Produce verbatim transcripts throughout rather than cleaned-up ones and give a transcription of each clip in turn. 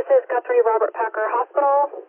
This is Guthrie Robert Packer Hospital.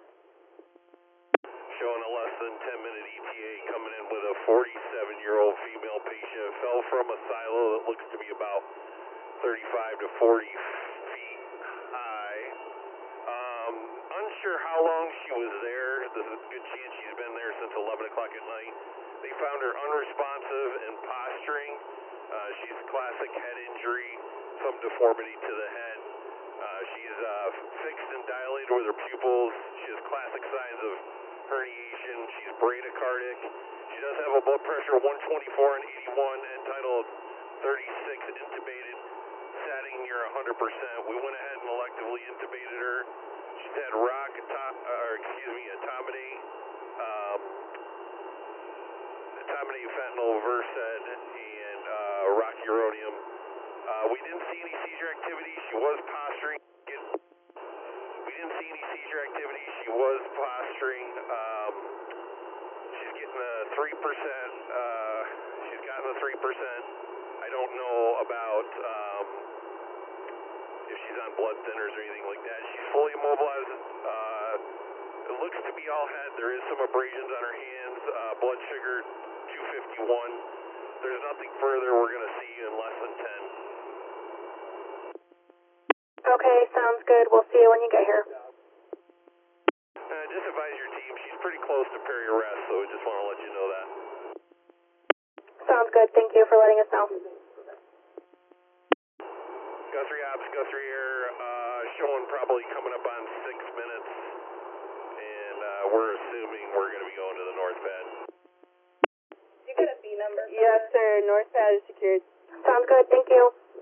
Showing a less than ten minute E T A coming in with a forty-seven year old female patient. Fell from a silo that looks to be about thirty-five to forty feet high. Um, unsure how long she was there. There's a good chance she's been there since eleven o'clock at night. They found her unresponsive and posturing. Uh, she's classic head injury, some deformity to the head. Uh, she's uh, fixed and dilated with her pupils. She has classic signs of herniation. She's bradycardic. She does have a blood pressure of one twenty-four and eighty-one, end tidal of thirty-six, intubated, setting near one hundred percent. We went ahead and electively intubated her. She's had rock, or excuse me, etomidate, um, etomidate, fentanyl, Versed, and uh, rocuronium. Uh, we didn't see any seizure activity. She was posturing. We didn't see any seizure activity. She was posturing. Um, she's getting a three percent. Uh, she's gotten a three percent. I don't know about um, if she's on blood thinners or anything like that. She's fully immobilized. Uh, it looks to be all head. There is some abrasions on her hands. Uh, blood sugar two fifty-one. There's nothing further. We're going to see you in less than ten. Okay, sounds good. We'll see you when you get here. Uh, just advise your team. She's pretty close to peri-arrest, so we just want to let you know that. Sounds good. Thank you for letting us know. Guthrie Ops, Guthrie Air, uh, showing probably coming up on six minutes, and uh, we're assuming we're going to be going to the north pad. You got a B number? Yes, sir. North pad is secured. Sounds good. Thank you.